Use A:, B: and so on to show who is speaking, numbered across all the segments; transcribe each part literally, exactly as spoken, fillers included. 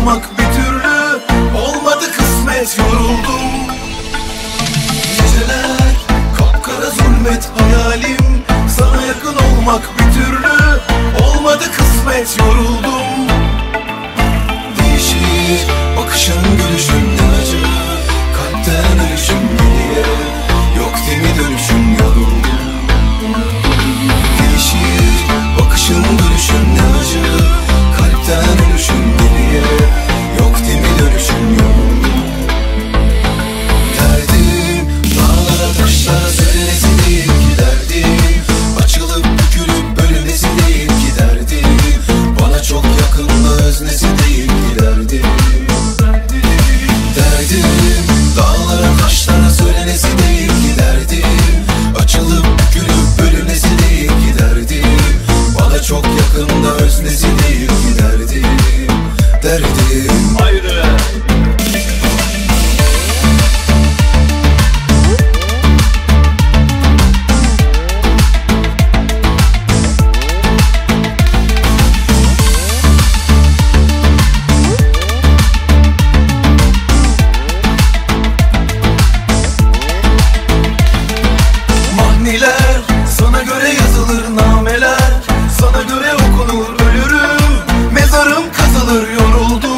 A: olmak bir türlü olmadı kısmet, yoruldum. Geceler kapkara zulmet hayalim, sana yakın olmak bir türlü olmadı kısmet, yoruldum. Değişir bakışın gülüşün ne acı, kalpten ölüşüm geriye, yok değil mi dönüşüm, yoruldum. Değişir bakışın gülüşün ne acı, kalpten ölüşüm geriye, yok değil mi dönüşüm, yoruldum. Derdim dağlara taşlara söylenesi değil ki derdim, açılıp bükülüp bölünesi değil ki derdim, bana çok yakın da öznesi değil ki derdim. Derdim dağlara taşlara söylenesi değil ki derdim, açılıp bükülüp bölünesi değil ki derdim, bana çok yakın da öznesi değil ki derdim. Derdim ayrı. Mahniler sana göre yazılır, nameler sana göre okunur, ölürüm mezarım kazılır, yoruldum.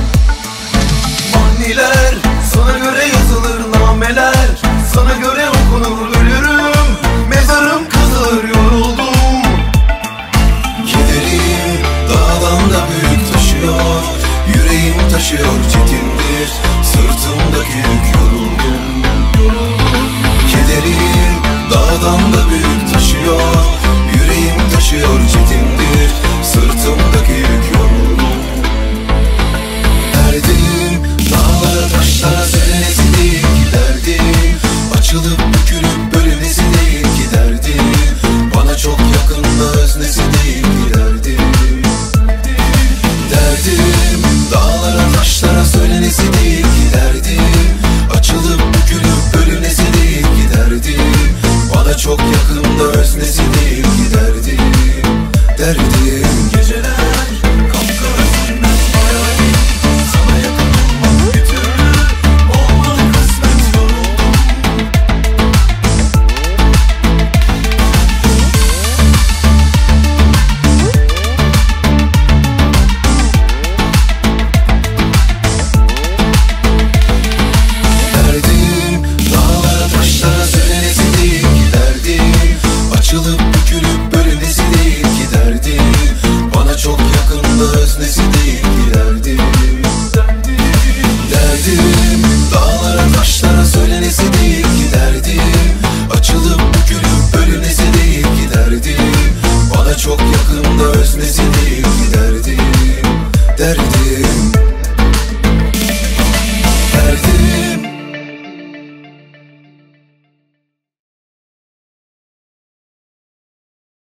A: Mahniler sana göre yazılır, nameler sana göre okunur, ölürüm mezarım kazılır, yoruldum. Kederim dağdan da büyük taşıyor, yüreğim taşıyor çetindir, sırtımdaki yük, yoruldum. Kederim dağdan da büyük taşıyor, yüreğim taşıyor çetindir, sırtımdaki yük, yoruldum. Derdim dağlara taşlara söylenesi değil ki derdim, açılıp bükülüp bölünesi değil ki derdim, bana çok yakın da öznesi değil ki derdim. Derdim dağlara taşlara söylenesi değil ki derdim, açılıp bükülüp bölünesi değil ki derdim, bana çok yakın da öznesi değil ki derdim. Derdim geceler kapkara zulmet hayalim, sana yakın olmak bir türlü olmadı kısmet, yoruldum. Derdim dağlara taşlara söylenesi değil ki derdim, açılıp bükülüp bölünesi değil ki derdim, bana çok yakın da öznesi değil ki derdim. Derdim dağlara taşlara söylenesi değil ki derdim, açılıp bükülüp bölünesi değil ki derdim, bana çok yakın da öznesi değil ki derdim. Derdim